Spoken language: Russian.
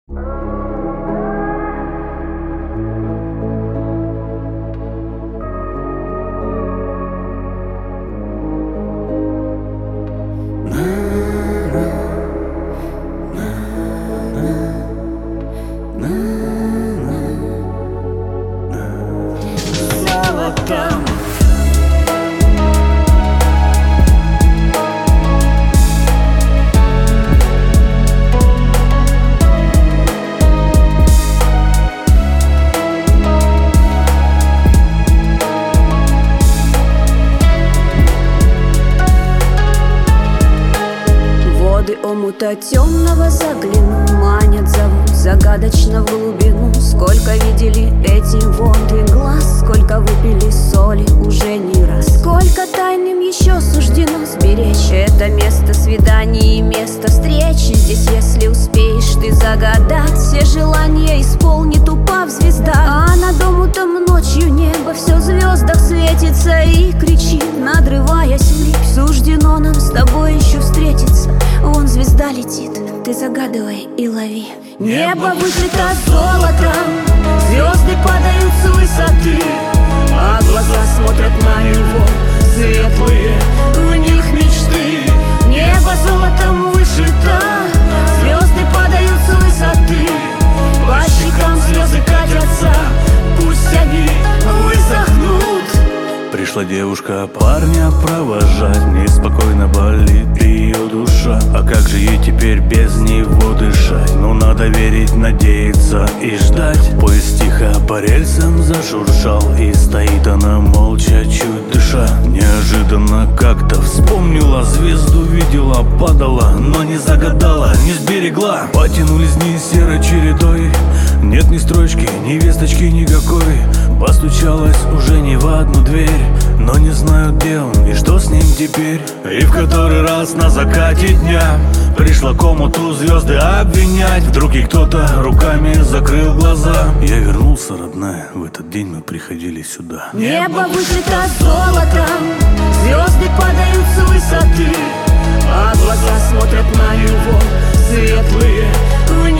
Омута темного загляну, манят, зовут загадочно в глубину. Сколько видели эти воды глаз, сколько выпили соли уже не раз. Сколько тайным еще суждено сберечь это место свиданий и место встречи. Здесь, если успеешь ты загадать, все желания исполнит, упав звезда. А над омутом ночью небо все в звездах светится и кричит, надрываясь ввысь. Суждено нам с тобой еще встретиться. Вон звезда летит, ты загадывай и лови. Небо вышито золотом, звезды падают с высоты, а глаза смотрят на него светлые, в них мечты. Небо золотом вышито, звезды падают с высоты, по щекам слезы катятся, пусть они высохнут. Пришла девушка парня провожать, неспокойно болит ее душа. А как же ей теперь без него дышать? Ну надо верить, надеяться и ждать. Поезд тихо по рельсам зашуршал, и стоит она молча, чуть дыша. Неожиданно как-то вспомнила, звезду видела, падала, но не загадала, не сберегла. Потянулись дни серой чередой, нет ни строчки, ни весточки никакой. Постучалась уже не в одну дверь, но не знаю, где он и что с ним теперь. И в который раз на закате дня пришла к омуту звезды обвинять. Вдруг и кто-то руками закрыл глаза. Я вернулся, родная, в этот день мы приходили сюда. Небо вышито золотом, звезды падают с высоты, а глаза смотрят на него светлые, в